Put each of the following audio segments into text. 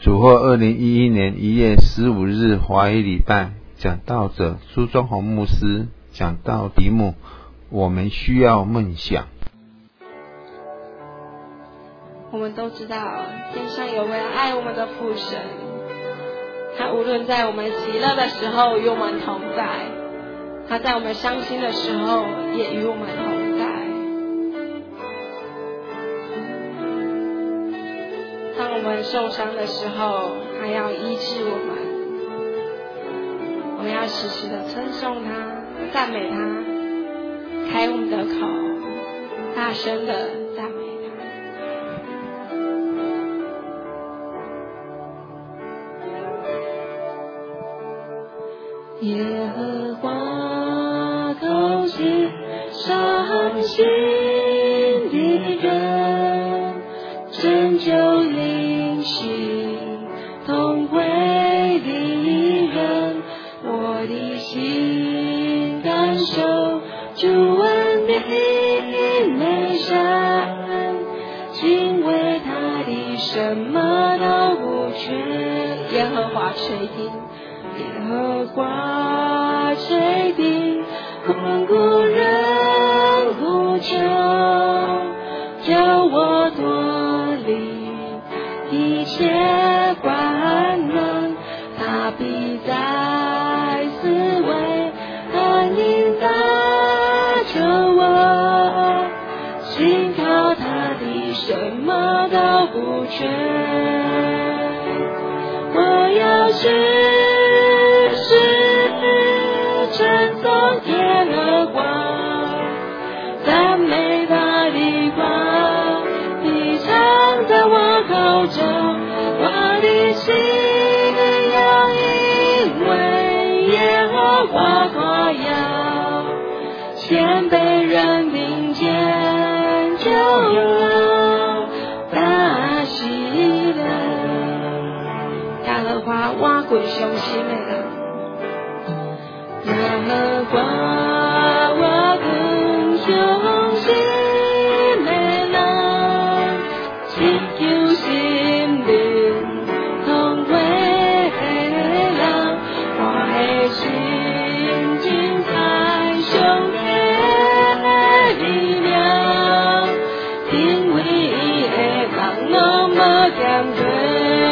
主后2011年1月15日华语礼拜，讲道者苏忠宏牧师，讲道题目：我们需要梦想。 我们都知道，天上有位爱我们的父神，他无论在我们喜乐的时候与我们同在，他在我们伤心的时候也与我们同在。当我们受伤的时候，他要医治我们。我们要时时的称颂他，赞美他，开我们的口，大声的赞美他。耶和华靠近伤心的人，拯救灵心痛悔的人，我的心感受主恩的美善，敬畏他的什么都不缺。耶和华垂听，耶和华垂听，困苦人呼求，救我脱离一切患难，他必在四围安营搭救我，信靠他的什么都不缺。我要时时称颂耶和华，赞美他的话，你常在我口中，我的心要因为耶和华夸耀，谦卑人听见就有大喜乐。耶和华我滚伤心的人，耶和华我滚伤心的人，祈求心灵痛悔的人，我的心精彩上的力量，因为伊的人我无欠罪。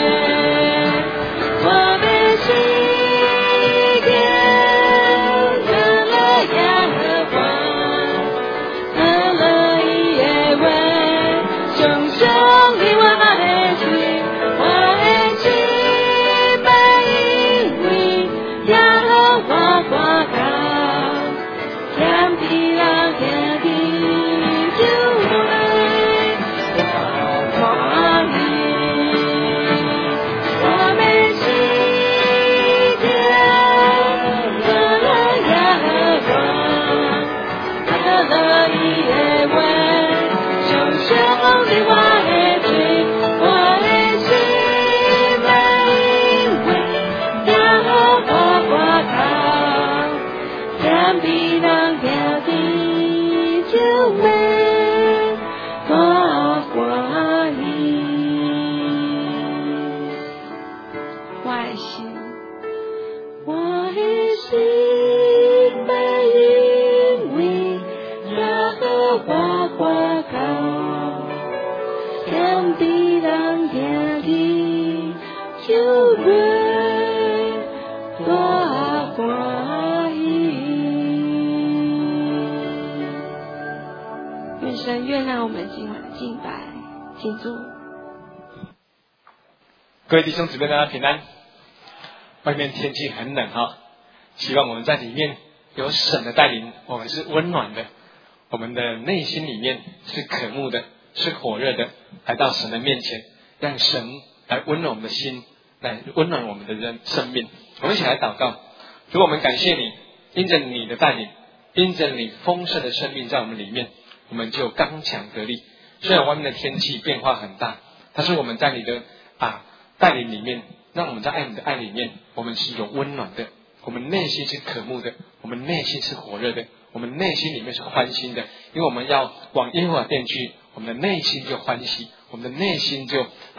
各位弟兄姊妹，大家平安。外面天气很冷哈，希望我们在里面有神的带领，我们是温暖的，我们的内心里面是渴慕的，是火热的，来到神的面前，让神来温暖我们的心，来温暖我们的生命。我们一起来祷告。主，我们感谢你，因着你的带领，因着你丰盛的生命在我们里面，我们就刚强得力。虽然外面的天气变化很大，但是我们在你的带领里面，让我们在爱你的爱里面，我们是有温暖的，我们内心是渴慕的，我们内心是火热的，我们内心里面是欢欣的，因为我们要往耶和华殿去，我们的内心就欢喜，我们的内心就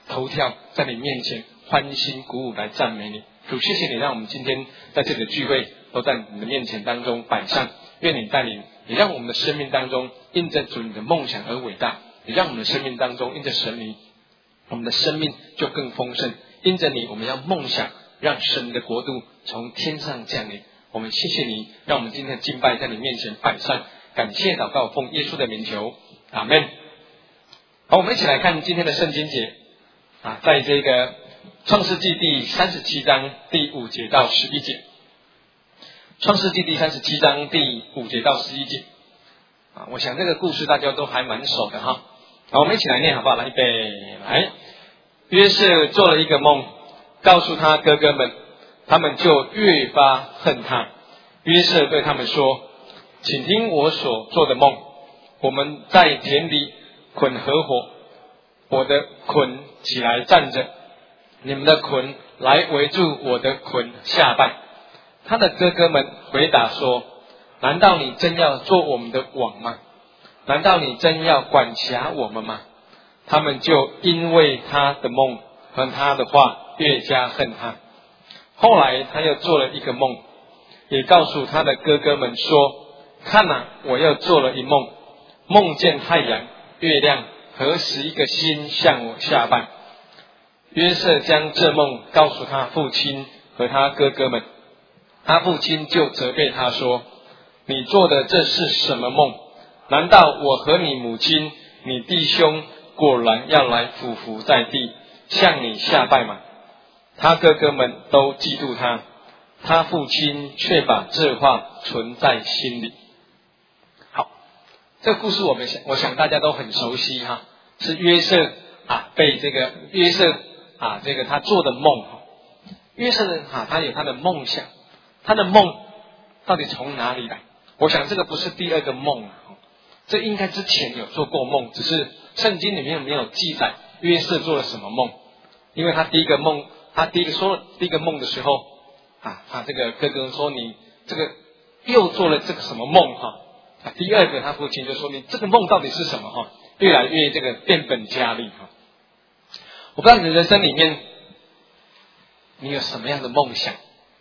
头跳在你面前欢欣鼓舞来赞美你。主，谢谢你让我们今天在这里的聚会都在你的面前当中摆上，愿你带领，也让我们的生命当中因着主你的梦想而伟大，也让我们的生命当中因着神你，我们的生命就更丰盛。因着你，我们要梦想让神的国度从天上降临。我们谢谢你，让我们今天的敬拜在你面前摆上，感谢祷告，奉耶稣的名求，阿们。好，我们一起来看今天的圣经节在这个创世纪第37章第5节到11节。创世纪第37章第5节到11节我想这个故事大家都还蛮熟的哈。好，我们一起来念好不好？来，预备，来。约瑟做了一个梦，告诉他哥哥们，他们就越发恨他。约瑟对他们说：请听我所做的梦。我们在田里捆禾火，我的捆起来站着，你们的捆来围住我的捆下拜。他的哥哥们回答说：难道你真要做我们的王吗？难道你真要管辖我们吗？他们就因为他的梦和他的话越加恨他。后来他又做了一个梦，也告诉他的哥哥们说：看我又做了一梦，梦见太阳、月亮和11个星向我下拜。约瑟将这梦告诉他父亲和他哥哥们，他父亲就责备他说：你做的这是什么梦？难道我和你母亲、你弟兄果然要来俯伏在地向你下拜吗？他哥哥们都嫉妒他，他父亲却把这话存在心里。好，这个故事我想大家都很熟悉哈，是约瑟被这个约瑟这个他做的梦。约瑟他有他的梦想，他的梦到底从哪里来？我想这个不是第二个梦这应该之前有做过梦，只是圣经里面没有记载约瑟做了什么梦。因为他第一个梦的时候他这个哥哥说：你这个又做了这个什么梦第二个他父亲就说：你这个梦到底是什么越来越这个变本加厉我不知道你的人生里面你有什么样的梦想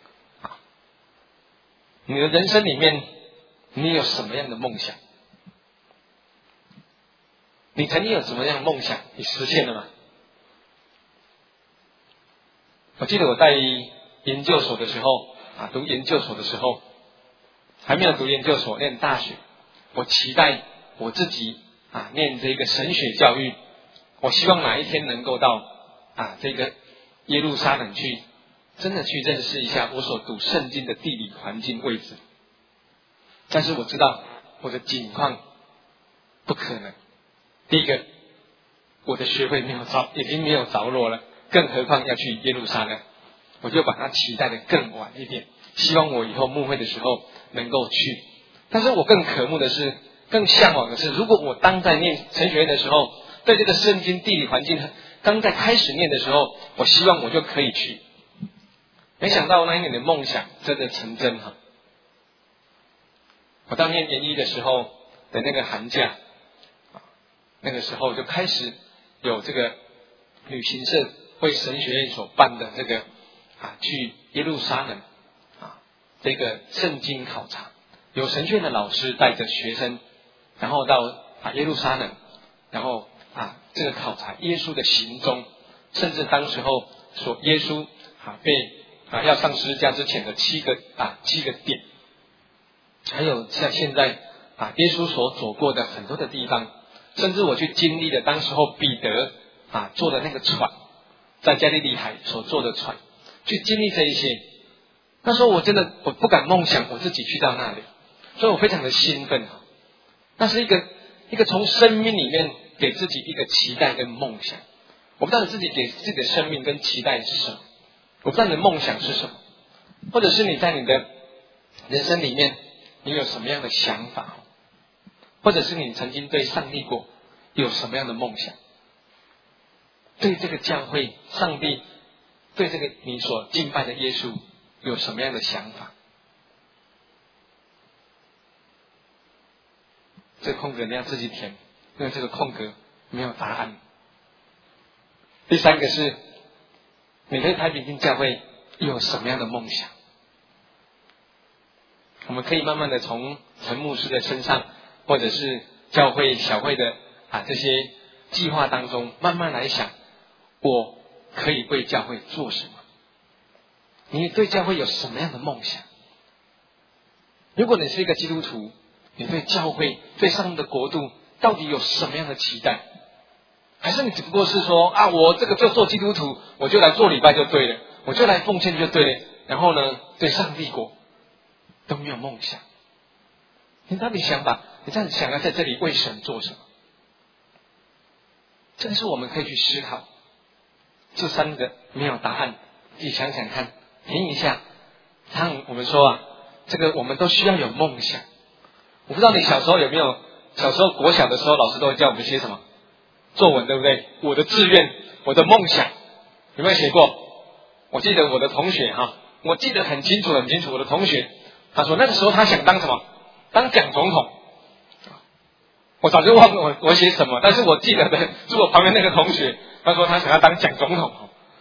你的人生里面你有什么样的梦想？你曾经有什么样的梦想？你实现了吗？我记得我在研究所的时候读研究所的时候，还没有读研究所，念大学，我期待我自己念这个神学教育，我希望哪一天能够到这个耶路撒冷去，真的去认识一下我所读圣经的地理环境位置。但是我知道我的境况不可能。第一个，我的学位已经没有着落了，更何况要去耶路撒冷，我就把它期待的更晚一点，希望我以后牧会的时候能够去。但是我更渴慕的是，更向往的是，如果我当在念神学院的时候，对这个圣经地理环境刚在开始念的时候，我希望我就可以去。没想到那一年的梦想真的成真我到念研一的时候的那个寒假那个时候就开始有这个旅行社为神学院所办的这个去耶路撒冷这个圣经考察，有神学院的老师带着学生，然后到耶路撒冷，然后这个考察耶稣的行踪，甚至当时候说耶稣被要上十字架之前的七个点，还有像现在耶稣所走过的很多的地方。甚至我去经历了当时候彼得坐的那个船，在加利利海所坐的船，去经历这一些。那时候我不敢梦想我自己去到那里，所以我非常的兴奋那是一个从生命里面给自己一个期待跟梦想。我不知道你自己给自己的生命跟期待是什么，我不知道你的梦想是什么，或者是你在你的人生里面你有什么样的想法，或者是你曾经对上帝有什么样的梦想，对这个教会上帝，对这个你所敬拜的耶稣有什么样的想法？这个空格你要自己填，因为这个空格没有答案。 第三个是，你对太平间教会有什么样的梦想？我们可以慢慢的从陈牧师的身上，或者是教会小会的这些计划当中，慢慢来想，我可以为教会做什么？你对教会有什么样的梦想？如果你是一个基督徒，你对教会、对上帝的国度到底有什么样的期待？还是你只不过是说我这个就做基督徒，我就来做礼拜就对了，我就来奉献就对了，然后呢，对上帝国都没有梦想。你到底想你这样想要在这里为神做什么？这个是我们可以去思考。这三个没有答案，自己想想看，听一下。像我们说这个我们都需要有梦想。我不知道你小时候有没有，小时候国小的时候，老师都会叫我们写什么作文，对不对？我的志愿，我的梦想，有没有写过？我记得我的同学我记得很清楚，我的同学他说那个时候他想当什么？当蒋总统。我早就忘了我写什么，但是我记得的是我旁边那个同学，他说他想要当蒋总统。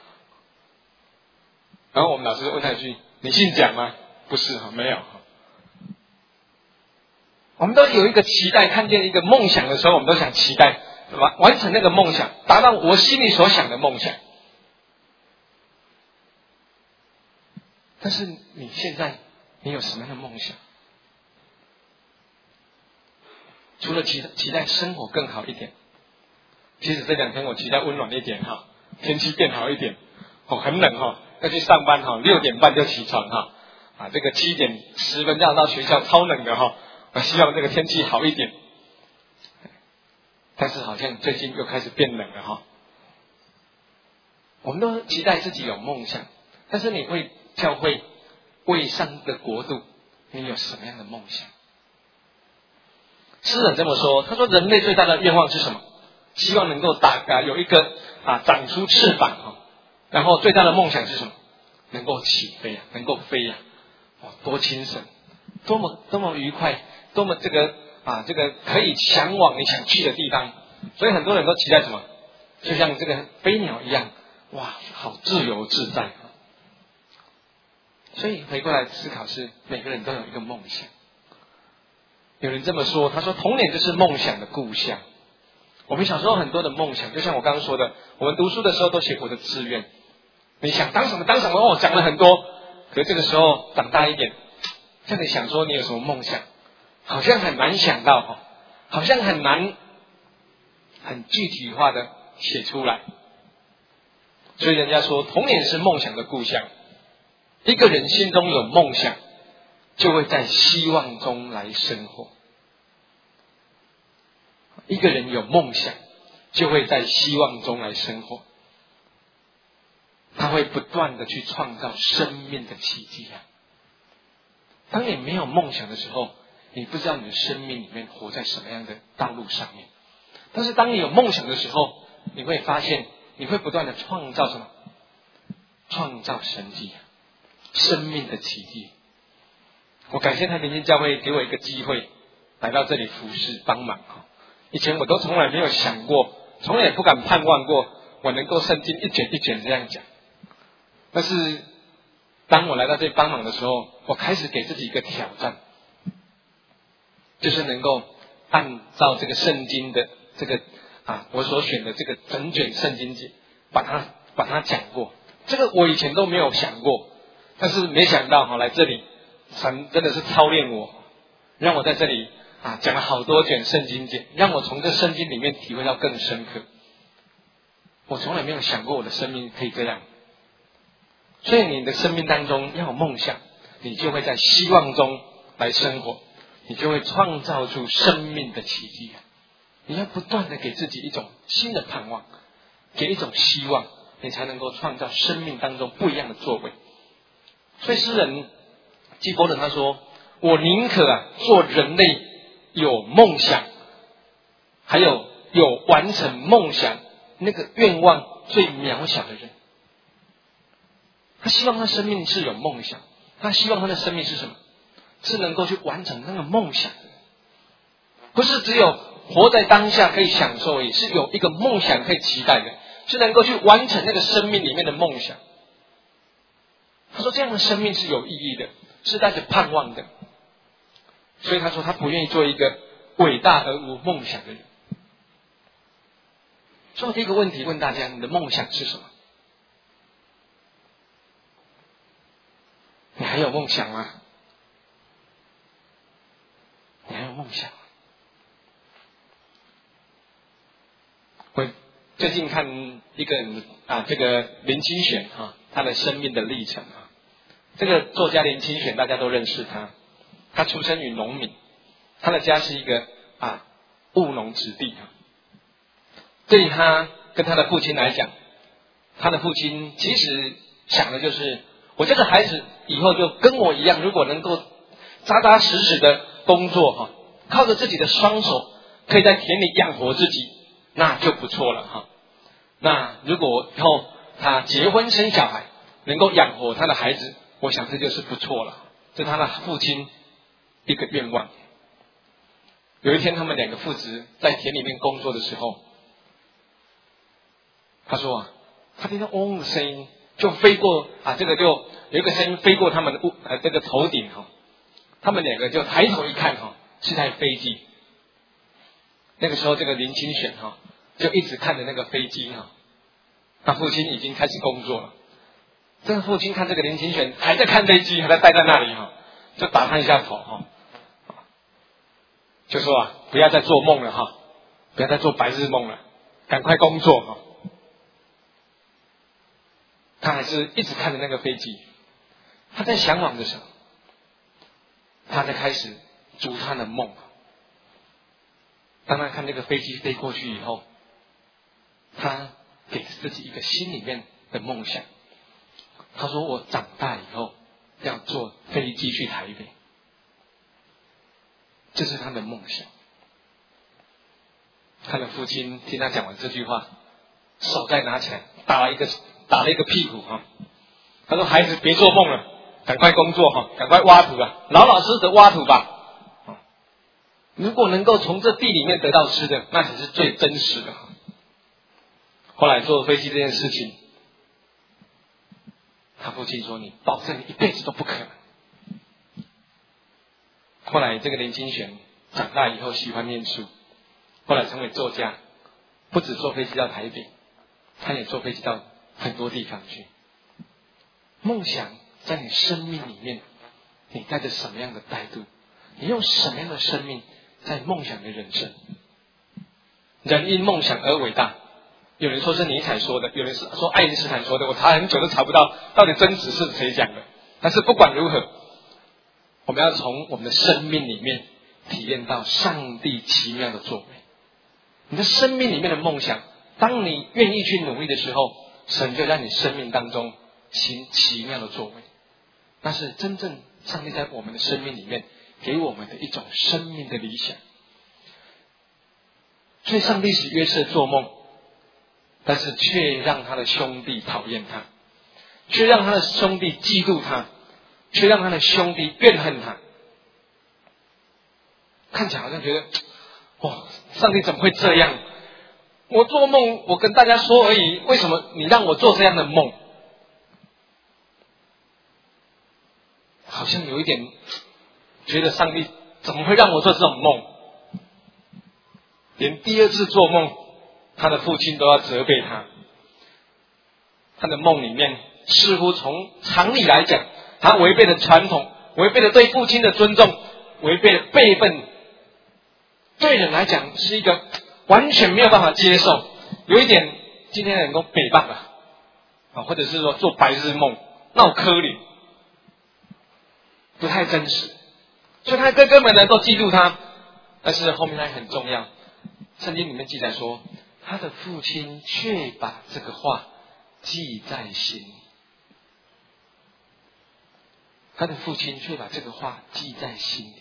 然后我们老师问他一句：“你姓蒋吗？”不是没有。我们都有一个期待，看见一个梦想的时候，我们都想期待完成那个梦想，达到我心里所想的梦想。但是你现在你有什么样的梦想？除了期待生活更好一点，其实这2天我期待温暖一点天气变好一点很冷要去上班6点半就起床这个7点10分要到学校，超冷的我希望这个天气好一点。但是好像最近又开始变冷了我们都期待自己有梦想，但是你为教会、为上帝的国度，你有什么样的梦想？诗人这么说，他说人类最大的愿望是什么？希望能够有一个长出翅膀然后最大的梦想是什么？能够起飞能够飞多精神，多么愉快，多么这个可以向往你想去的地方。所以很多人都期待什么？就像这个飞鸟一样，好自由自在。所以回过来思考是，每个人都有一个梦想。有人这么说，他说童年就是梦想的故乡。我们小时候很多的梦想，就像我刚刚说的，我们读书的时候都写我的志愿，你想当什么当什么讲了很多。可是这个时候长大一点，叫你想说你有什么梦想，好像很难想到好像很难很具体化的写出来。所以人家说童年是梦想的故乡。一个人心中有梦想，就会在希望中来生活。一个人有梦想，就会在希望中来生活。他会不断的去创造生命的奇迹当你没有梦想的时候，你不知道你的生命里面活在什么样的道路上面。但是当你有梦想的时候，你会发现你会不断的创造什么？创造神迹，生命的奇迹。我感谢太平间教会给我一个机会来到这里服侍帮忙以前我都从来没有想过，从来也不敢盼望过我能够圣经一卷一卷这样讲。但是当我来到这里帮忙的时候，我开始给自己一个挑战，就是能够按照这个圣经的这个我所选的这个整卷圣经节把它讲过。这个我以前都没有想过，但是没想到来这里神真的是操练我，让我在这里讲了好多卷圣经节，让我从这圣经里面体会到更深刻。我从来没有想过我的生命可以这样。所以你的生命当中要有梦想，你就会在希望中来生活，你就会创造出生命的奇迹你要不断的给自己一种新的盼望，给一种希望，你才能够创造生命当中不一样的作为。所以诗人纪伯伦他说，我宁可做人类有梦想，还有完成梦想那个愿望最渺小的人。他希望他生命是有梦想，他希望他的生命是什么？是能够去完成那个梦想的，不是只有活在当下可以享受而已，是有一个梦想可以期待的， 是能够去完成那个生命里面的梦想。他说这样的生命是有意义的，是带着盼望的。所以他说他不愿意做一个伟大而无梦想的人。所以第一个问题问大家，你的梦想是什么？你还有梦想吗？你还有梦想吗？我最近看一个人这个林清玄他的生命的历程这个作家林清玄大家都认识他，他出生于农民，他的家是一个务农子弟对于他跟他的父亲来讲，他的父亲其实想的就是，我这个孩子以后就跟我一样，如果能够扎扎实实的工作靠着自己的双手可以在田里养活自己，那就不错了那如果以后他结婚生小孩能够养活他的孩子，我想这就是不错了，这是他的父亲一个愿望。有一天他们两个父子在田里面工作的时候，他说他听到嗡的声音就飞过这个就有一个声音飞过他们的这个头顶他们两个就抬头一看是台飞机。那个时候这个林清玄就一直看着那个飞机他父亲已经开始工作了。这个父亲看这个林清玄还在看飞机，还在待在那里就打他一下头就说不要再做梦了不要再做白日梦了，赶快工作他还是一直看着那个飞机，他在向往的时候，他在开始逐他的梦。当他看那个飞机飞过去以后，他给自己一个心里面的梦想。他说我长大以后要坐飞机去台北，这是他的梦想。他的父亲听他讲完这句话，手再拿起来打了一个屁股他说孩子别做梦了，赶快工作赶快挖土老老实实的挖土吧。如果能够从这地里面得到吃的，那才是最真实的。后来坐飞机这件事情，他父亲说你保证你一辈子都不可能。后来这个林清玄长大以后喜欢念书，后来成为作家，不止坐飞机到台北，他也坐飞机到很多地方去。梦想在你生命里面，你带着什么样的态度？你用什么样的生命在梦想的人生？人因梦想而伟大。有人说是尼采说的，有人说爱因斯坦说的，我查很久都查不到到底真实是谁讲的。但是不管如何，我们要从我们的生命里面体验到上帝奇妙的作为。你的生命里面的梦想，当你愿意去努力的时候，神就在你生命当中行奇妙的作为。那是真正上帝在我们的生命里面给我们的一种生命的理想。所以上帝使约瑟做梦，但是却让他的兄弟讨厌他，却让他的兄弟嫉妒他，却让他的兄弟怨恨他。看起来好像觉得上帝怎么会这样？我做梦我跟大家说而已，为什么你让我做这样的梦？好像有一点觉得上帝怎么会让我做这种梦？连第二次做梦，他的父亲都要责备他。他的梦里面似乎从常理来讲，他违背了传统，违背了对父亲的尊重，违背了辈分，对人来讲是一个完全没有办法接受。有一点今天的人都北棒或者是说做白日梦闹可怜，不太真实。所以他哥哥们呢都嫉妒他，但是后面还很重要，圣经里面记载说，他的父亲却把这个话记在心里。他的父亲却把这个话记在心里。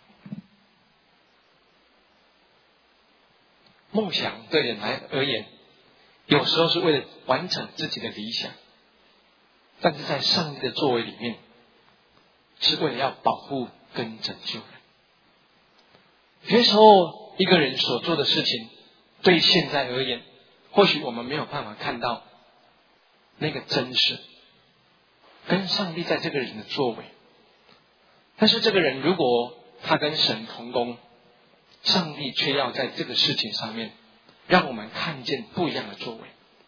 梦想对人而言，有时候是为了完成自己的理想，但是在上帝的作为里面，是为了要保护跟拯救人。有些时候一个人所做的事情，对现在而言或许我们没有办法看到那个真实跟上帝在这个人的作为，但是这个人如果他跟神同工，上帝却要在这个事情上面让我们看见不一样的作为。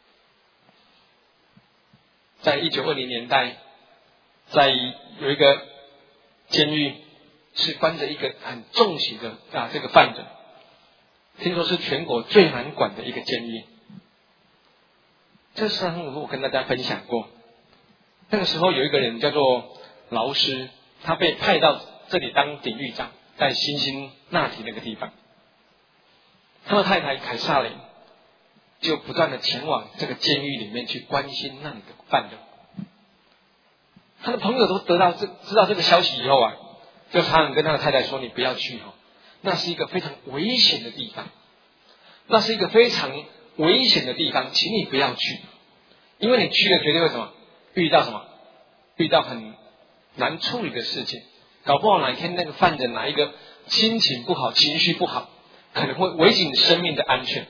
在1920年代，在有一个监狱是关着一个很重刑的这个犯人，听说是全国最难管的一个监狱。这事上我跟大家分享过，那个时候有一个人叫做劳斯，他被派到这里当典狱长，在辛辛那提那个地方。他的太太凯撒琳就不断的前往这个监狱里面去关心那里的犯人。他的朋友都知道这个消息以后啊，就常常跟他的太太说：“你不要去哦，那是一个非常危险的地方，那是一个非常危险的地方，请你不要去，因为你去了绝对会什么？遇到很难处理的事情，搞不好哪一天那个犯人哪一个心情不好、情绪不好，可能会危及你生命的安全。”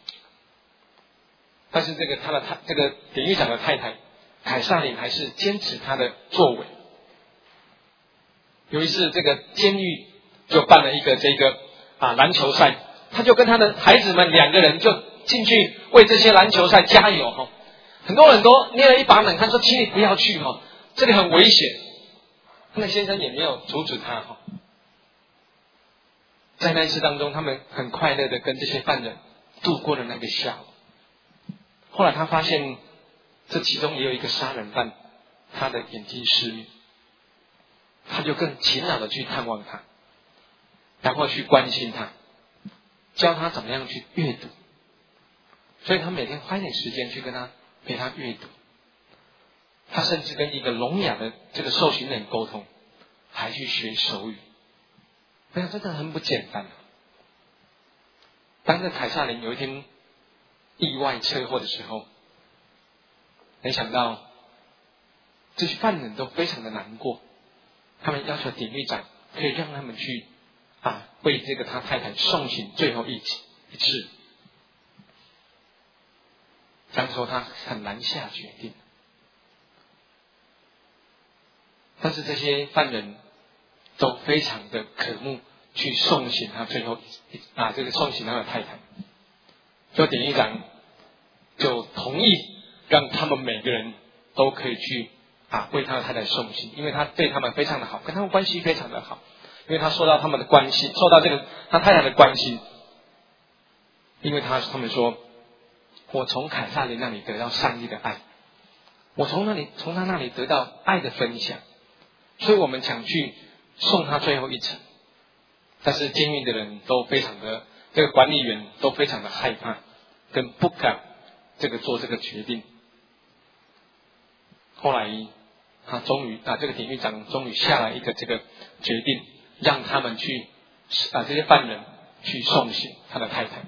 但是这个典狱长的太太凯撒琳还是坚持他的作为。有一次，这个监狱就办了一个篮球赛，他就跟他的孩子们2个人就进去为这些篮球赛加油哈。很多人都捏了一把冷汗，说：“请你不要去哈，这里很危险。”那先生也没有阻止他哈。在那一次当中，他们很快乐的跟这些犯人度过了那个下午。后来他发现，这其中也有一个杀人犯，他的眼睛失明，他就更勤劳的去探望他，然后去关心他，教他怎么样去阅读。所以他每天花一点时间去陪他阅读。他甚至跟一个聋哑的这个受刑人沟通，还去学手语。哎呀，真的很不简单。当这凯撒琳有一天意外车祸的时候，没想到这些犯人都非常的难过，他们要求典狱长可以让他们去为这个他太太送行最后一次。当时他很难下决定，但是这些犯人都非常的渴慕去送行他最后送行他的太太，所以典狱长就同意让他们每个人都可以去为他的太太送行，因为他对他们非常的好，跟他们关系非常的好，因为他受到他们的关心，受到他太太的关心，因为他们说：“我从凯撒琳那里得到上帝的爱，我从他那里得到爱的分享，所以我们想去送他最后一程。”但是监狱的人都非常的，这个管理员都非常的害怕，跟不敢做这个决定。后来他终于这个典狱长终于下了一个这个决定，让他们去这些犯人去送行他的太太。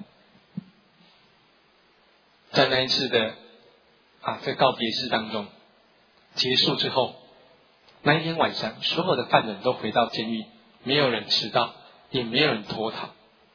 在那一次的这告别式当中结束之后，那一天晚上，所有的犯人都回到监狱，没有人迟到，也没有人脱逃。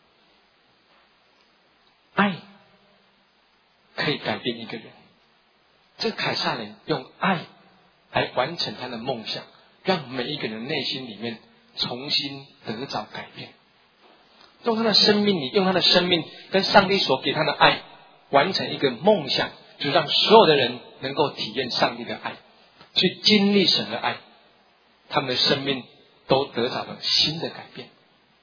爱可以改变一个人，这个凯撒琳用爱来完成他的梦想，让每一个人内心里面重新得着改变，用他的生命跟上帝所给他的爱完成一个梦想，就让所有的人能够体验上帝的爱，去经历神的爱，他们的生命都得到了新的改变。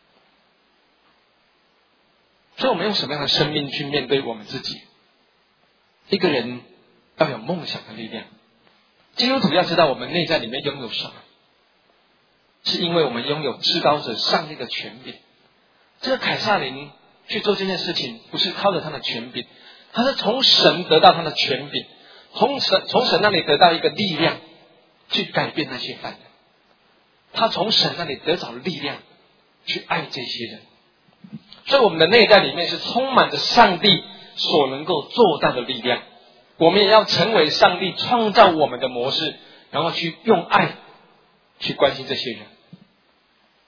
所以我们用什么样的生命去面对我们自己？一个人要有梦想的力量。基督徒要知道我们内在里面拥有什么，是因为我们拥有至高者上帝的权柄。这个凯撒琳去做这件事情，不是靠着他的权柄，他是从神得到他的权柄，从神那里得到一个力量，去改变那些犯人。他从神那里得着力量，去爱这些人。所以我们的内在里面是充满着上帝所能够做到的力量。我们也要成为上帝创造我们的模式，然后去用爱去关心这些人。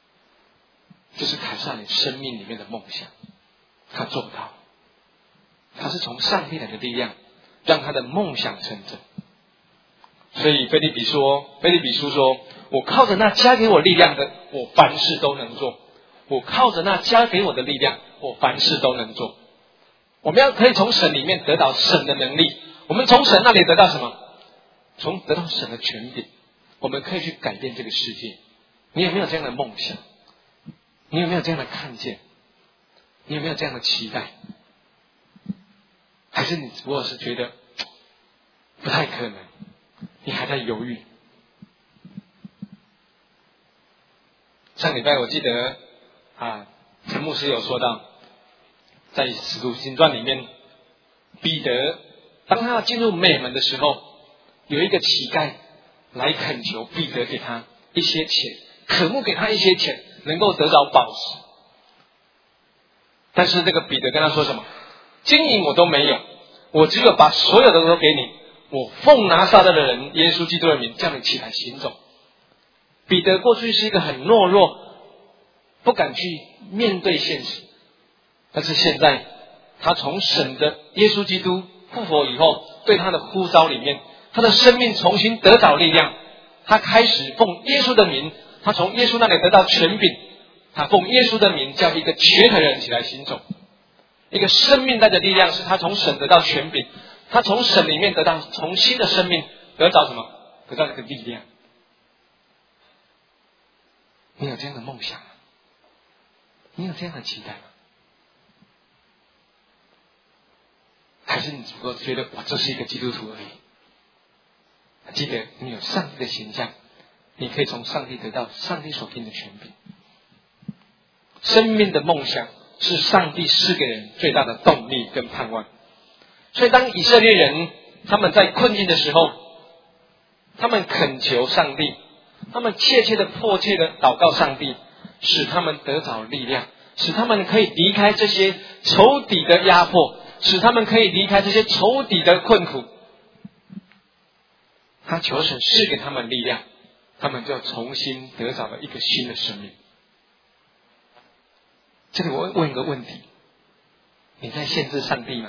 这是凯撒琳生命里面的梦想，他做到。 他是从上帝来的力量，让他的梦想成真。所以腓立比书说，我靠着那加给我力量的，我凡事都能做。我靠着那加给我的力量，我凡事都能做。我们可以从神里面得到神的能力，我们从神那里得到什么？得到神的权柄，我们可以去改变这个世界。你有没有这样的梦想？你有没有这样的看见？你有没有这样的期待？还是你只不过是觉得不太可能，你还在犹豫？上礼拜我记得陈牧师有说到，在《使徒行传》里面，彼得当他要进入美门的时候，有一个乞丐来恳求彼得给他一些钱，渴慕给他一些钱，能够得着宝石。但是这个彼得跟他说什么？金银我都没有，我只有把所有的都给你，我奉拿撒勒的人耶稣基督的名叫你起来行走。彼得过去是一个很懦弱，不敢去面对现实，但是现在他从神的耶稣基督复活以后，对他的呼召里面，他的生命重新得着力量，他开始奉耶稣的名，他从耶稣那里得到权柄，他奉耶稣的名叫一个瘸腿的人起来行走。一个生命带的力量是他从神得到权柄，他从神里面得到重新的生命，得到什么？得到这个力量。你有这样的梦想吗？你有这样的期待吗？还是你只不过觉得我就是一个基督徒而已？记得你有上帝的形象，你可以从上帝得到上帝所给你的权柄。生命的梦想是上帝赐给人最大的动力跟盼望。所以当以色列人他们在困境的时候，他们恳求上帝，他们切切的迫切的祷告上帝，使他们得着力量，使他们可以离开这些仇敌的压迫，使他们可以离开这些仇敌的困苦。他求神赐给他们力量，他们就重新得着了一个新的生命。这里我问一个问题，你在限制上帝吗？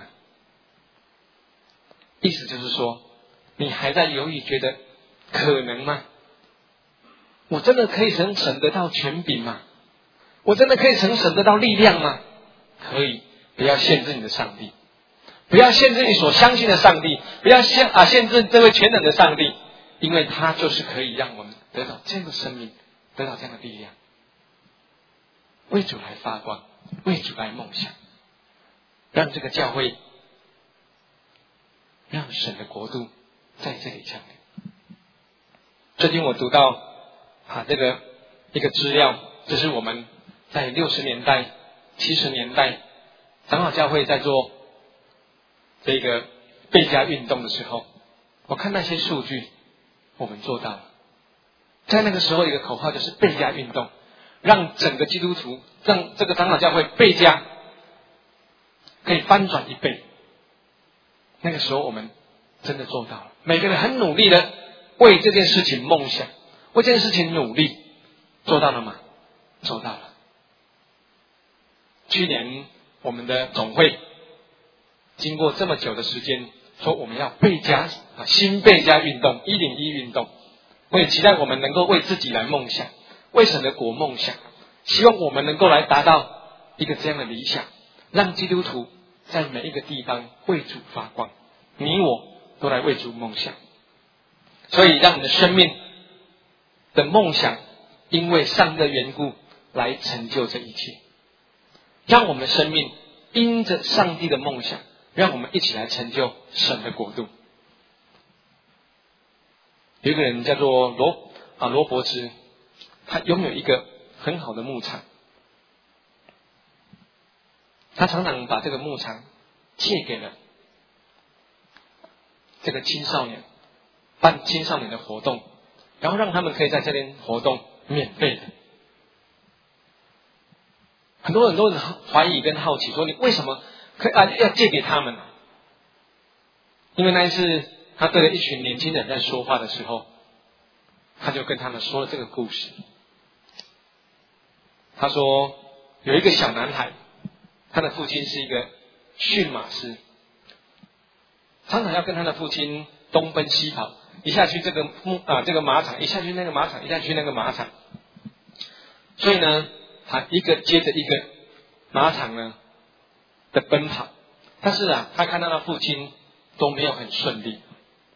意思就是说，你还在犹豫，觉得可能吗？我真的可以从神得到权柄吗？我真的可以从神得到力量吗？可以，不要限制你的上帝，不要限制你所相信的上帝，不要限制这位全能的上帝，因为他就是可以让我们得到这样的生命，得到这样的力量，为主来发光，为主来梦想，让这个教会，让神的国度在这里降临。最近我读到这个一个资料，这是我们在60年代、70年代长老教会在做这个备家运动的时候，我看那些数据，我们做到了。在那个时候，一个口号就是备家运动，让整个基督徒，让这个长老教会备家可以翻转1倍。那个时候我们真的做到了，每个人很努力的为这件事情梦想，为这件事情努力，做到了吗？做到了。去年我们的总会经过这么久的时间，说我们要备家新备家运动101运动，我也期待我们能够为自己来梦想，为神的国梦想，希望我们能够来达到一个这样的理想，让基督徒在每一个地方为主发光，你我都来为主梦想。所以让你的生命的梦想因为上帝的缘故来成就这一切，让我们的生命因着上帝的梦想，让我们一起来成就神的国度。有一个人叫做罗伯兹，他拥有一个很好的牧场，他常常把这个牧场借给了这个青少年，办青少年的活动，然后让他们可以在这边活动免费的。很多人都怀疑跟好奇，说你为什么要借给他们？因为那一次他对着一群年轻人在说话的时候，他就跟他们说了这个故事。他说有一个小男孩，他的父亲是一个驯马师， 常常要跟他的父亲东奔西跑，一下去这个马场，一下去那个马场，一下去那个马场。所以呢，他一个接着一个马场呢的奔跑，但是他看到他父亲都没有很顺利，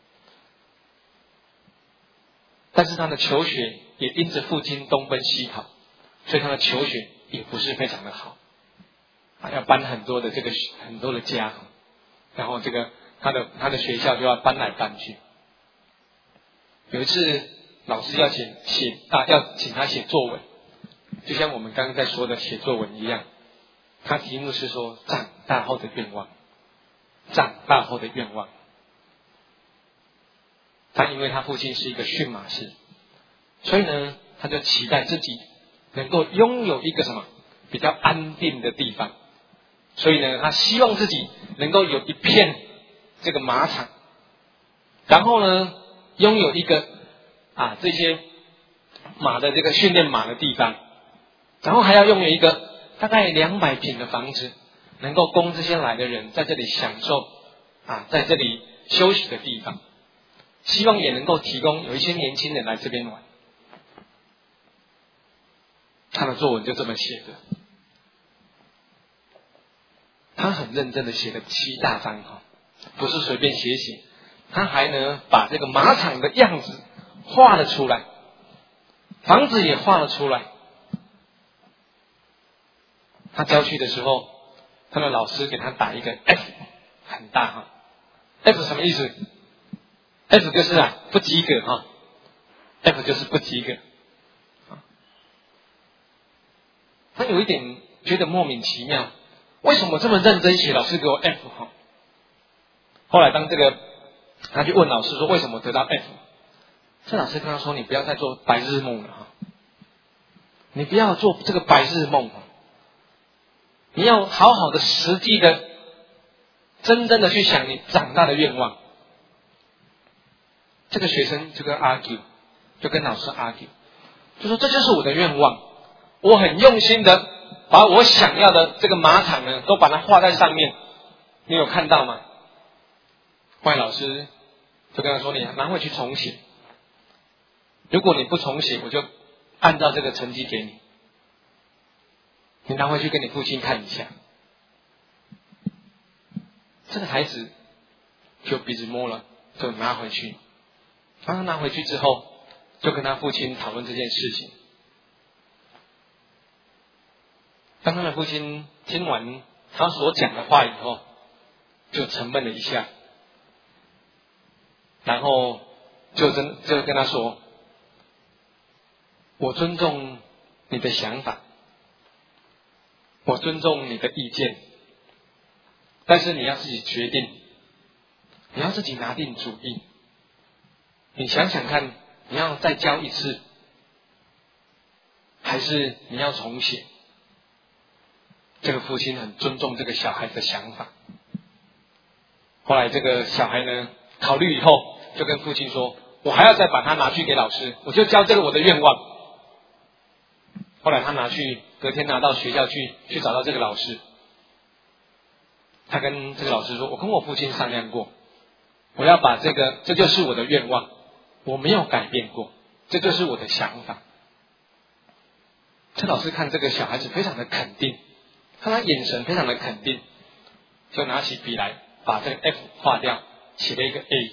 但是他的求学也因着父亲东奔西跑，所以他的求学也不是非常的好，要搬很多的家，然后他的学校就要搬来搬去。有一次老师要请他写作文，就像我们刚刚在说的写作文一样，他题目是说长大后的愿望。长大后的愿望，他因为他父亲是一个驯马师，所以呢，他就期待自己能够拥有一个比较安定的地方，所以呢，他希望自己能够有一片这个马场，然后呢，拥有一个这些马的这个训练马的地方，然后还要拥有一个大概200坪的房子，能够供这些来的人在这里享受在这里休息的地方，希望也能够提供有一些年轻人来这边玩。他的作文就这么写的，他很认真的写了7大章，不是随便写，他还呢把这个马场的样子画了出来，房子也画了出来。他交去的时候，他的老师给他打一个 F， 很大F 什么意思？ F 就是不及格F 就是不及格。他有一点觉得莫名其妙，为什么这么认真写，老师给我 F？ 后来他去问老师说为什么得到 F， 这老师跟他说，你不要再做白日梦了你不要做这个白日梦你要好好的实际的真正的去想你长大的愿望。这个学生就跟老师 argue， 就说这就是我的愿望，我很用心的把我想要的这个马场呢都把它画在上面，你有看到吗？后来老师就跟他说，你拿回去重写，如果你不重写，我就按照这个成绩给你，你拿回去跟你父亲看一下。这个孩子就鼻子摸了，就拿回去。当他拿回去之后，就跟他父亲讨论这件事情。当他的父亲听完他所讲的话以后，就沉闷了一下，然后就跟他说，我尊重你的想法，我尊重你的意见，但是你要自己决定，你要自己拿定主意。你想想看，你要再教一次，还是你要重写？这个父亲很尊重这个小孩的想法。后来这个小孩呢，考虑以后就跟父亲说，我还要再把它拿去给老师，我就交这个我的愿望。后来他隔天拿到学校去找到这个老师，他跟这个老师说，我跟我父亲商量过，我要把这就是我的愿望，我没有改变过，这就是我的想法。这老师看这个小孩子非常的肯定，看他眼神非常的肯定，就拿起笔来把这个 F 划掉，写了一个 A。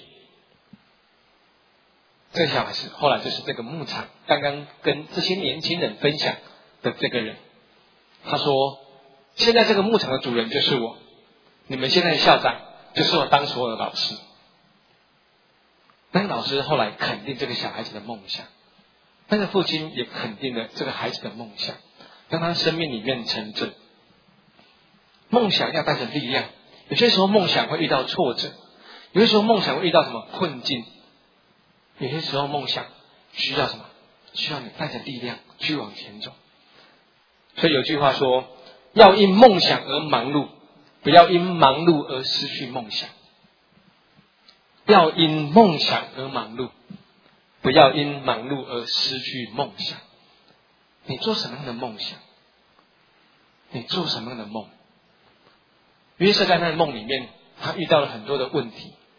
这个小孩子后来就是这个牧场刚刚跟这些年轻人分享的这个人，他说，现在这个牧场的主人就是我，你们现在的校长就是我当时我的老师。那个老师后来肯定这个小孩子的梦想，那个父亲也肯定了这个孩子的梦想，让他生命里面成真。梦想要带着力量，有些时候梦想会遇到挫折，有些时候梦想会遇到困境，有些时候梦想需要需要你带着力量去往前走。所以有句话说，要因梦想而忙碌，不要因忙碌而失去梦想。要因梦想而忙碌，不要因忙碌而失去梦想。你做什么样的梦想？你做什么样的梦？约瑟在他的梦里面，他遇到了很多的问题，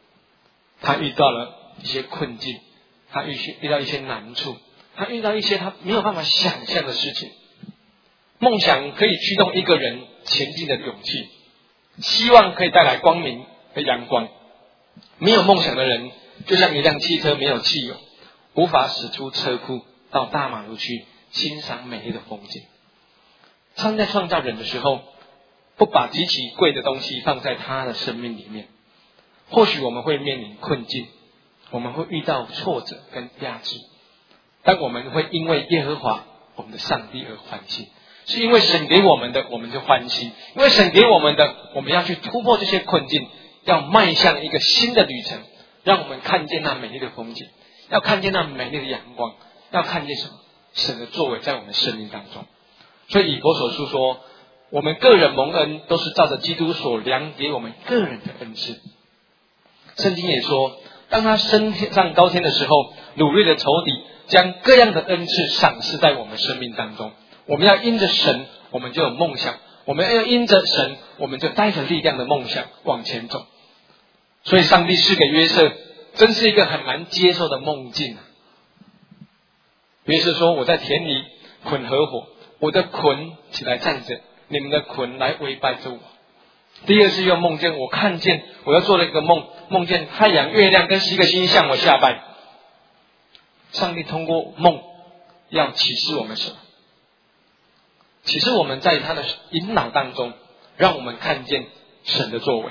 他遇到了一些困境，他遇到一些难处，他遇到一些他没有办法想象的事情。梦想可以驱动一个人前进的勇气，希望可以带来光明和阳光。没有梦想的人，就像一辆汽车没有汽油，无法驶出车库到大马路去欣赏美丽的风景。上帝在创造人的时候，不把极其贵的东西放在他的生命里面，或许我们会面临困境，我们会遇到挫折跟压制，但我们会因为耶和华我们的上帝而欢喜，是因为神给我们的我们就欢喜，因为神给我们的我们要去突破这些困境，要迈向一个新的旅程，让我们看见那美丽的风景，要看见那美丽的阳光，要看见什么？神的作为在我们生命当中。所以以弗所书说，我们个人蒙恩都是照着基督所量给我们个人的恩赐。圣经也说，当他升上高天的时候，掳掠的仇敌将各样的恩赐赏赐在我们生命当中。我们要因着神，我们就有梦想；我们要因着神，我们就带着力量的梦想往前走。所以上帝赐给约瑟，真是一个很难接受的梦境啊。约瑟说，我在田里捆合伙，我的捆起来站着，你们的捆来围拜着我。第二次又梦见，我看见我又做了一个梦，梦见太阳、月亮跟7个星向我下拜。上帝通过梦要启示我们什么？启示我们在他的引导当中，让我们看见神的作为。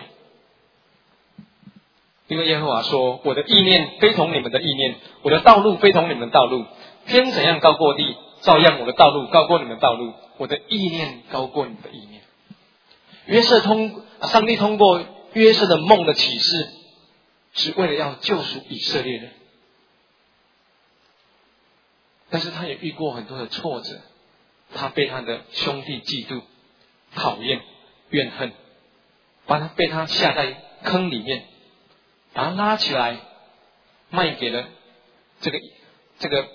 因为耶和华说，我的意念非同你们的意念，我的道路非同你们的道路，天怎样高过地，照样我的道路高过你们的道路，我的意念高过你们的意念。上帝通过约瑟的梦的启示，是为了要救赎以色列人。但是他也遇过很多的挫折，他被他的兄弟嫉妒、讨厌、怨恨，被他下在坑里面，把他拉起来，卖给了这个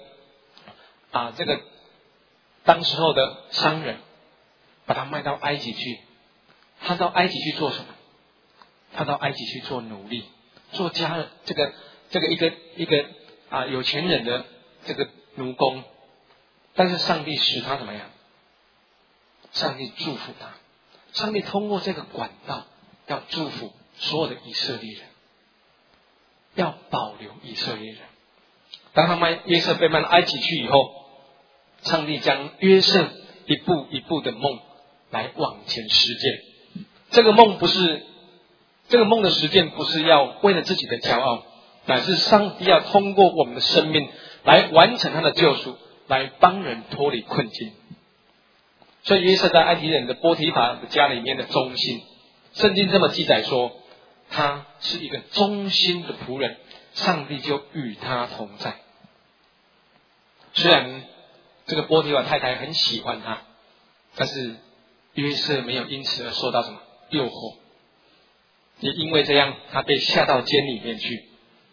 当时候的商人，把他卖到埃及去。他到埃及去做什么？他到埃及去做奴隶，做这个一个有钱人的这个奴工。但是上帝使他怎么样？上帝祝福他，上帝通过这个管道要祝福所有的以色列人，要保留以色列人。当约瑟被卖到埃及去以后，上帝将约瑟一步一步的梦来往前实践。这个梦的实践不是要为了自己的骄傲，乃是上帝要通过我们的生命来完成他的救赎，来帮人脱离困境。所以约瑟在埃及人的波提乏的家里面的忠心，圣经这么记载说，他是一个忠心的仆人，上帝就与他同在。虽然这个波提乏太太很喜欢他，但是约瑟没有因此而受到什么诱惑，也因为这样，他被下到监里面去。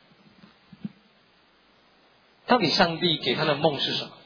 到底上帝给他的梦是什么？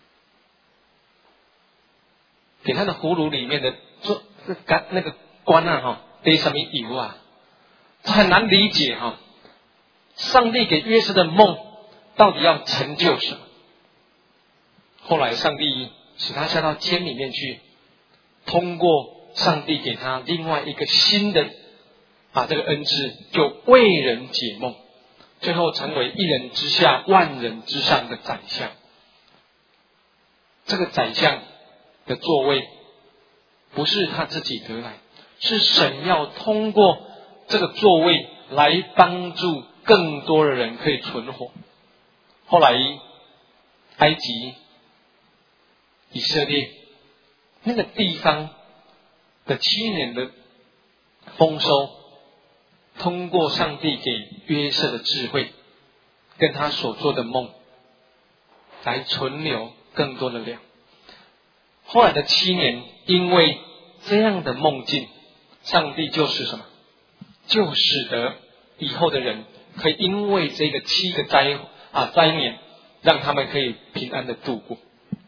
给他的葫芦里面的那个官堆什么油啊？很难理解哈。上帝给约瑟的梦到底要成就什么？后来上帝使他下到监里面去，通过上帝给他另外一个新的这个恩赐，就为人解梦，最后成为一人之下万人之上的宰相。这个宰相的座位不是他自己得来，是神要通过这个座位来帮助更多的人可以存活。后来埃及、以色列那个地方的7年的丰收，通过上帝给约瑟的智慧跟他所做的梦来存留更多的粮。后来的7年，因为这样的梦境，上帝就是什么？就使得以后的人可以因为这个7个灾年，让他们可以平安的度过。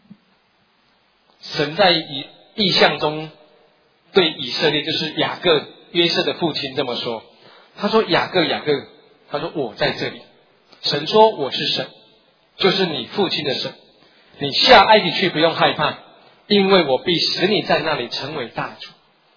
神在意象中对以色列，就是雅各约瑟的父亲这么说，他说：雅各雅各， 他说我在这里。神说我是神，就是你父亲的神，你下埃及去不用害怕，因为我必使你在那里成为大主。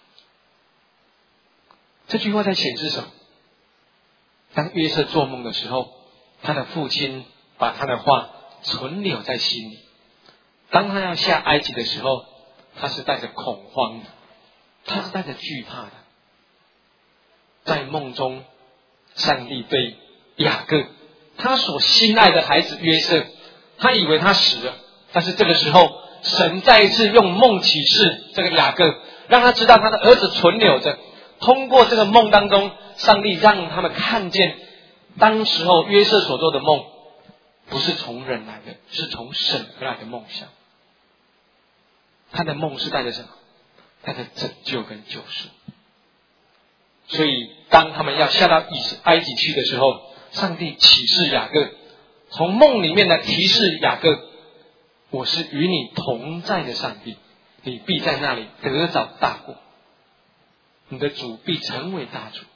这句话在显示什么？当约瑟做梦的时候，他的父亲把他的话存留在心里。当他要下埃及的时候，他是带着恐慌的，他是带着惧怕的。在梦中，上帝对雅各，他所心爱的孩子约瑟，他以为他死了，但是这个时候，神再一次用梦启示这个雅各，让他知道他的儿子存留着。通过这个梦当中，上帝让他们看见，当时候约瑟所做的梦，不是从人来的，是从神而来的梦想。他的梦是带着什么？带着拯救跟救赎。所以当他们要下到埃及去的时候，上帝启示雅各，从梦里面来提示雅各，我是与你同在的上帝，你必在那里得着大国，你的主必成为大主。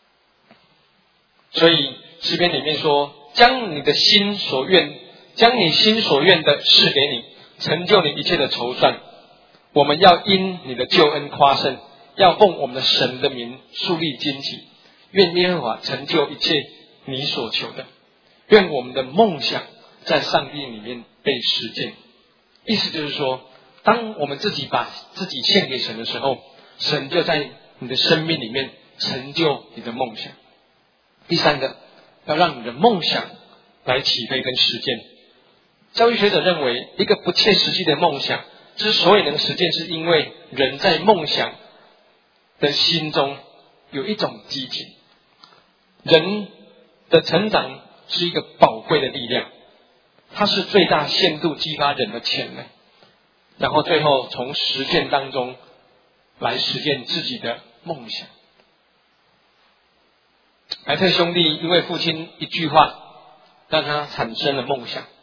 所以诗篇里面说，将你心所愿的赐给你，成就你一切的筹算。我们要因你的救恩夸胜，要奉我们的神的名树立旌旗。愿耶和华成就一切你所求的，愿我们的梦想在上帝里面被实践。意思就是说，当我们自己把自己献给神的时候，神就在你的生命里面成就你的梦想。第三个，要让你的梦想来起飞跟实践。教育学者认为，一个不切实际的梦想之所以能实践，是因为人在梦想的心中有一种激情。人的成长是一个宝贵的力量，它是最大限度激发人的潜能，然后最后从实践当中来实践自己的梦想。莱特兄弟因为父亲一句话让他产生了梦想，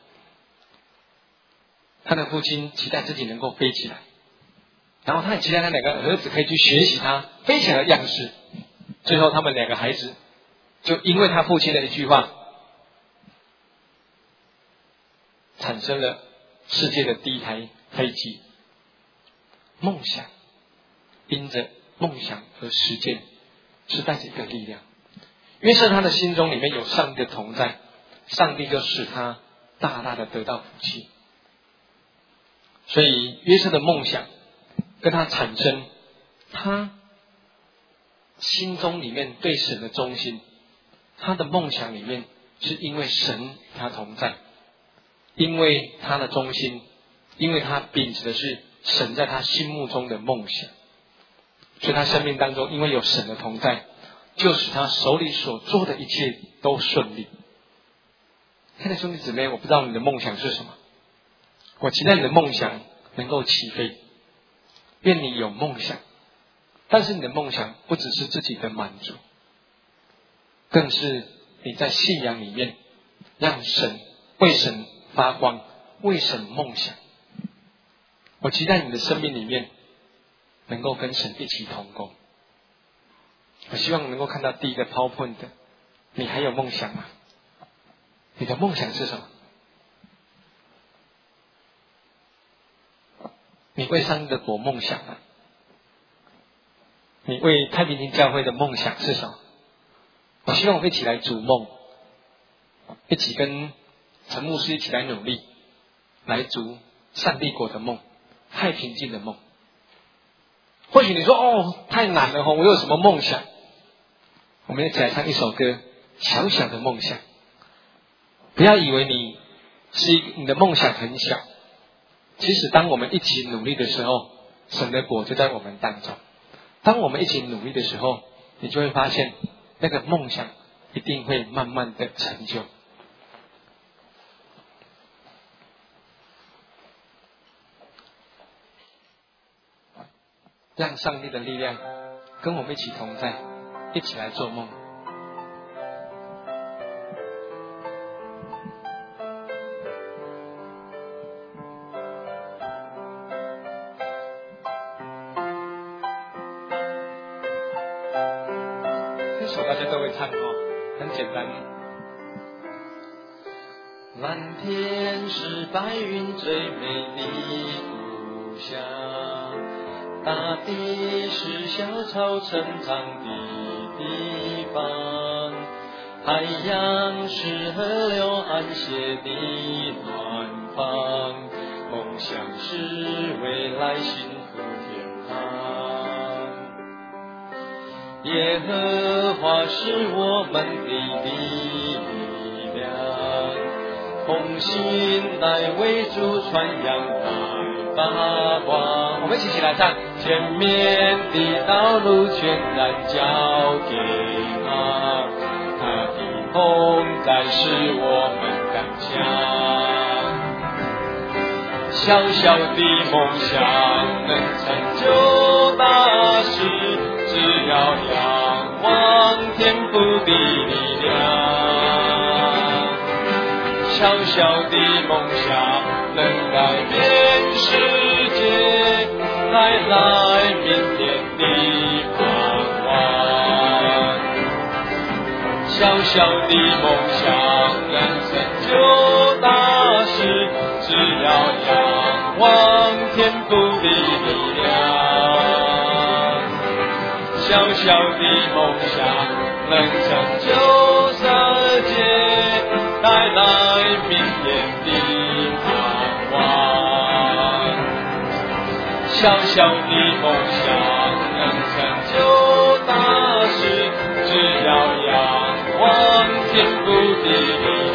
他的父亲期待自己能够飞起来，然后他也期待他两个儿子可以去学习他飞起来的样式。最后他们两个孩子就因为他父亲的一句话，产生了世界的第一台飞机。梦想因着梦想和实践，是带着一个力量。约瑟他的心中里面有上帝的同在，上帝就使他大大的得到福气。所以约瑟的梦想跟他产生，他心中里面对神的忠心，他的梦想里面是因为神与他同在，因为他的忠心，因为他秉持的是神在他心目中的梦想。所以他生命当中因为有神的同在，就使他手里所做的一切都顺利。亲爱的兄弟姊妹，我不知道你的梦想是什么，我期待你的梦想能够起飞。愿你有梦想，但是你的梦想不只是自己的满足，更是你在信仰里面让神为神发光，为神梦想。我期待你的生命里面能够跟神一起同工。我希望能够看到第一个 PowerPoint 的，你还有梦想吗？你的梦想是什么？你为上帝的国梦想吗？你为太平间教会的梦想是什么？我希望我们一起来逐梦，一起跟陈牧师一起来努力，来逐上帝国的梦，太平静的梦。或许你说太难了，我有什么梦想？我们一起来唱一首歌，小小的梦想。不要以为你的梦想很小，其实当我们一起努力的时候，神的国就在我们当中。当我们一起努力的时候，你就会发现那个梦想一定会慢慢的成就。让上帝的力量跟我们一起同在，一起来做梦。这首大家都会唱很简单。 蓝天是白云最美丽故乡，大地是小草成长的地方，海洋是河流安歇的暖房，梦想是未来幸福天堂。耶和华是我们的力量，同心来为主传扬来发光。 我们一起来唱。 前面的道路全然交给他，他的同在使我们刚强。小小的梦想能成就大事，只要仰望天父的力量。小小的梦想能改变世界，带来明天的盼望。小小的梦想能成就大事，只要仰望天父的力量。小小的梦想能成就世界，带来明天的盼望。小小的梦想能成就大事，只要仰望天父的力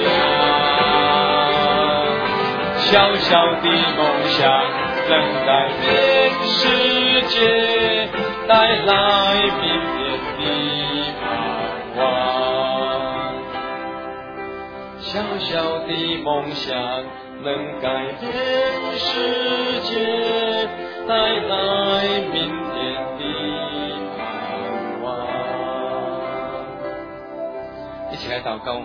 量。小小的梦想能改变世界，带来明天的盼望。小小的梦想能改变世界，带来明天的盼望。 一起来祷告。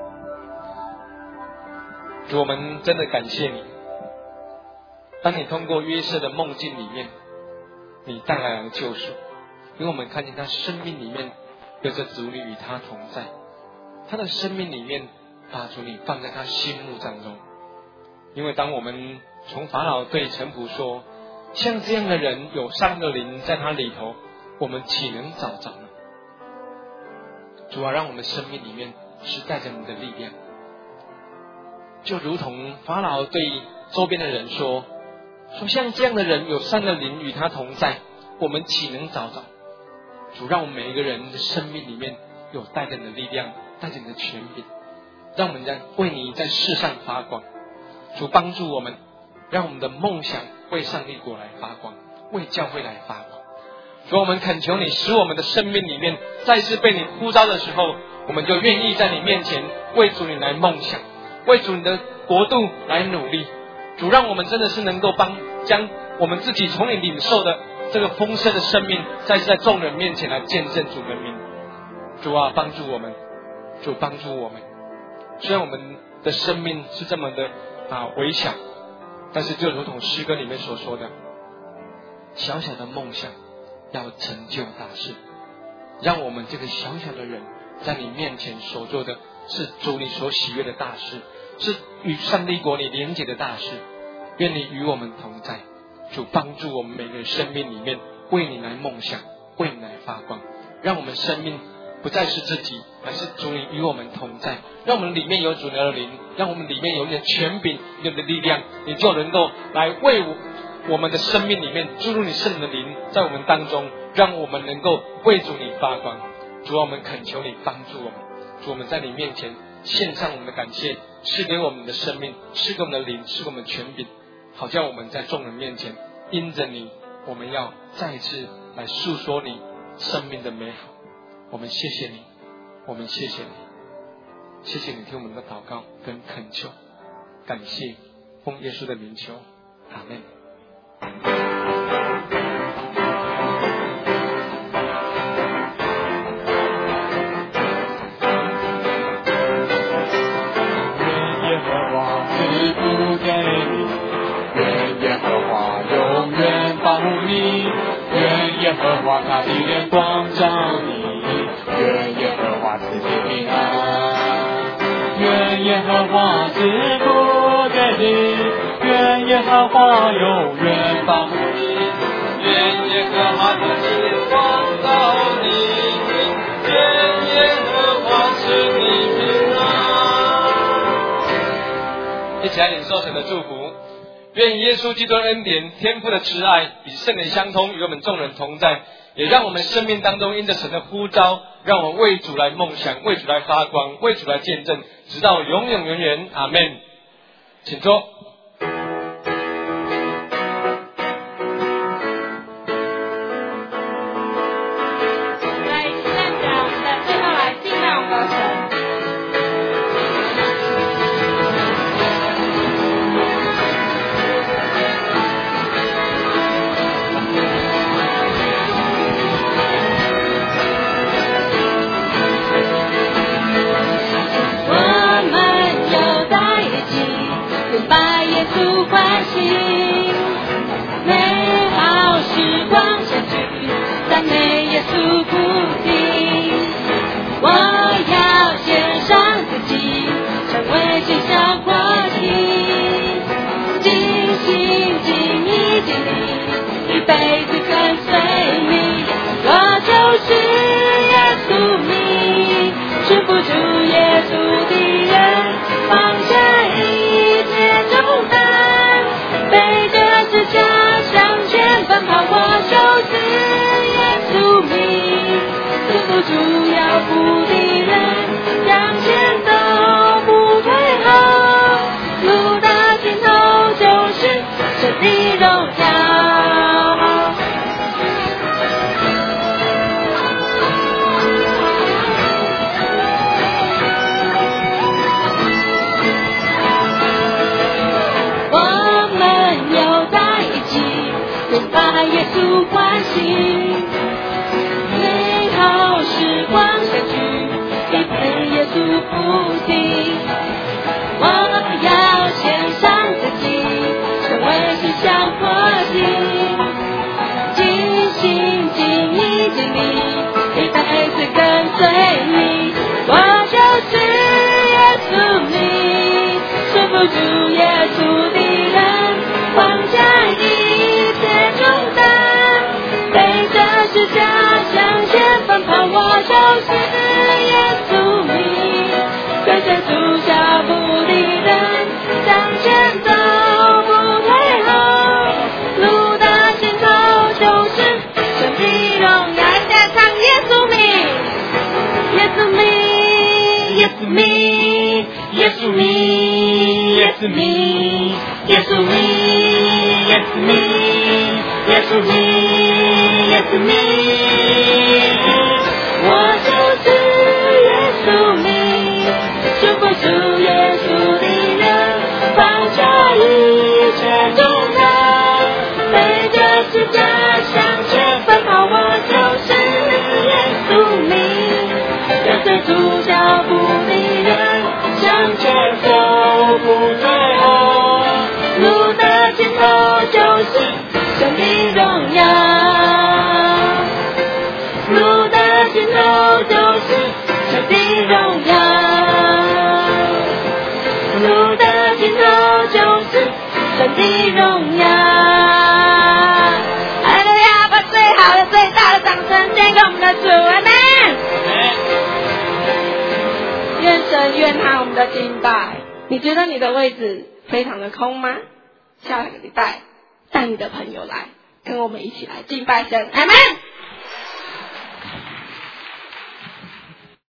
主，我们真的感谢你，当你通过约瑟的梦境里面，你带来了救赎，因为我们看见他生命里面有着主你与他同在，他的生命里面把主你放在他心目当中。因为当我们从法老对臣仆说，像这样的人有上个灵在他里头，我们岂能找着呢？主啊，让我们生命里面是带着你的力量，就如同法老对周边的人说像这样的人有上个灵与他同在，我们岂能找着？主，让我们每一个人的生命里面有带着你的力量，带着你的权柄，让我们在为你在世上发光。主，帮助我们，让我们的梦想为上帝国来发光，为教会来发光。主，我们恳求你，使我们的生命里面再次被你呼召的时候，我们就愿意在你面前为主你来梦想，为主你的国度来努力。主，让我们真的是能够将我们自己从你领受的这个丰盛的生命，再次在众人面前来见证主的名。主啊，帮助我们，主帮助我们。虽然我们的生命是这么的微小，但是就如同诗歌里面所说的，小小的梦想要成就大事。让我们这个小小的人在你面前所做的是主你所喜悦的大事，是与上帝国你连结的大事。愿你与我们同在。主，帮助我们每个人生命里面为你来梦想，为你来发光，让我们生命不再是自己，而是主你与我们同在，让我们里面有主你的灵，让我们里面有你的权柄，有你的力量，你就能够来为我们的生命里面注入你圣灵的灵在我们当中，让我们能够为主你发光。主啊，我们恳求你帮助我们。主，我们在你面前献上我们的感谢，赐给我们的生命，赐给我们的灵，赐给我们的权柄，好叫我们在众人面前因着你，我们要再一次来诉说你生命的美好。我们谢谢你，我们谢谢你，谢谢你听我们的祷告跟恳求，感谢奉耶稣的名求，阿们。 愿耶和华赐福给你，愿耶和华永远保护你，愿耶和华他的脸光照你，愿耶和华赐你平安。 赐福给你，愿耶和华永远保护你，愿耶和华自己创造你，愿耶和华赐你平安。 一起来领受神的祝福。愿耶稣基督的恩典、天父的慈爱与圣灵相通，与我们众人同在，也让我们生命当中因着神的呼召，让我们为主来梦想，为主来发光，为主来见证，直到永永远远。阿们。请坐。 来，现在讲我们的最后来敬拜我们的神。把耶稣欢喜，美好时光相聚，赞美耶稣不停。我要献上自己，成为馨香火祭，尽心尽意尽力，一辈子跟随你。我就是耶稣名，束缚住耶稣的人，放下一切重担，背着十字架向前奔跑。我就是耶稣名，束缚住要负的人，向前走不退后，路的尽头就是神的荣耀。把耶稣欢喜，美好时光相聚，一陪耶稣不停。我要献上自己，成为馨香火祭，尽心尽意尽力，一辈子跟随你。我就是耶稣名，束缚住耶稣的人，放下一切重担，背着十字架向前奔跑。我就是耶稣名，跟随主脚步的人，向前走不退后，路的尽头就是神的荣耀。再唱耶稣名，耶稣名，耶稣名，耶稣名，耶稣名，耶稣名，耶稣名，耶稣名，耶稣名。我就是耶稣名，束缚住耶稣的人，放下一切重担，背着十字架向前奔跑。我就是耶稣名，跟随主脚步的人，向前走不退后，路的尽头就是神的荣耀，路的尽头就是神的荣耀，路的尽头就是神的荣耀。哈利路亚！把最好的、最大的掌声献给我们的主，阿们。愿神悦纳我们的敬拜。你觉得你的位置非常的空吗？下个礼拜带你的朋友来，跟我们一起来敬拜神，阿们。